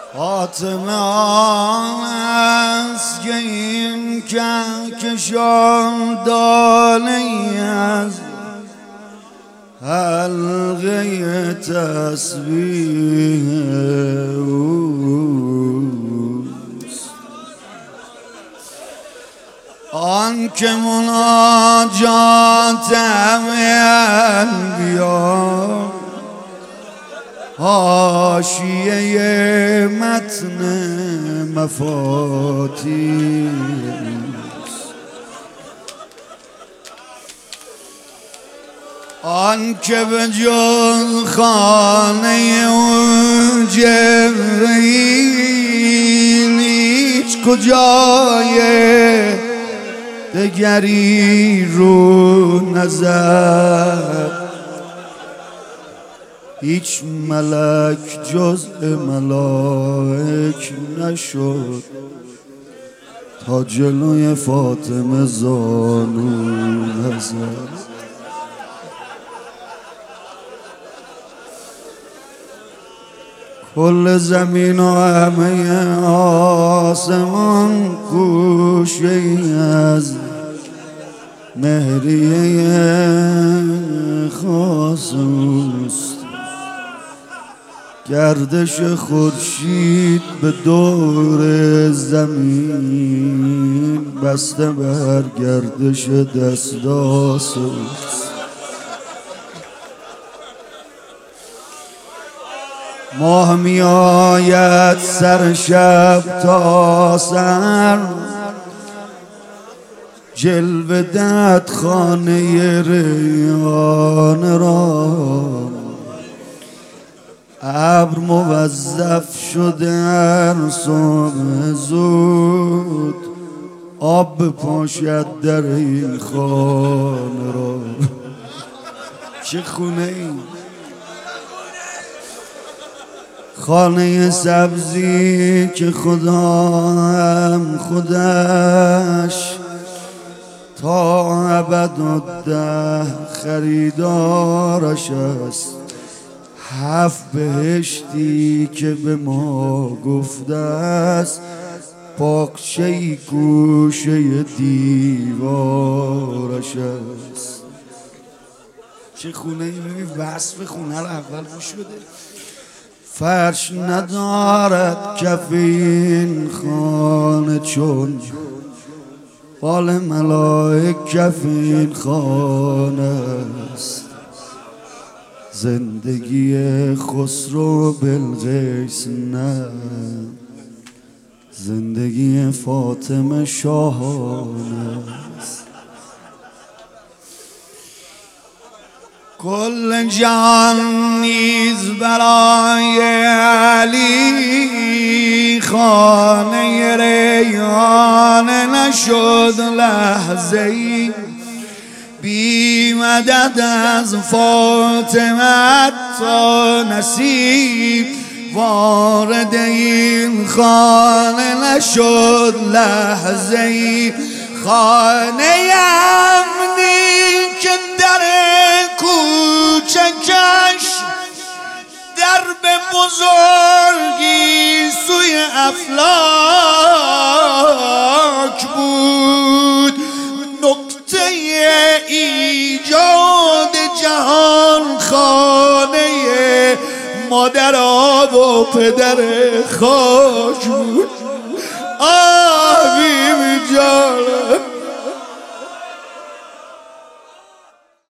فاطمه آن است که این کهکشان دانه‌ای از حلقه تسبیح اوست، آن که مناجات انبیا حاشیه متن مفاتیح، آن که به جز خانه اون جبرئیل هیچ کجای دگری رو نزد، هیچ ملک جزء ملائک نشد تا جلوی فاطمه زانو نزد. کل زمین و همه آسمان گوشه‌ای از مهریه خاص اوست، گردش خورشید به دور زمین بسته بر گردش دستاس اوست. ماه می آید سر شب تا سر، جلوه دهد خانه ریان را، ابر موظف شده هر صبح زود آب بپاشد در این خانه را. چه خونه این؟ خانه سبزی که خدا هم خودش تا ابدالدهر خریدارش است، 7 بهشتی که به ما گفته است باغچه‌ای گوشه دیوارش است. چه خونه ای؟ ببین وصف خونه رو اول گوش بده. فرش ندارد کف این خانه چون بال ملائک کف این خانه است. زندگی خسرو بلقیس نه، زندگی فاطمه شاهانه است. کل جهان نیز برای علی خانه ریحانه نشد لحظه ای بی مدد از فاطمه تا نصیب وارد این خانه نشد لحظه ای. خانه امنی که در کوچکش در به بزرگی سوی افلاک بود، نقطه ایجاد جهان خانه مادر آب و پدر خاک بود.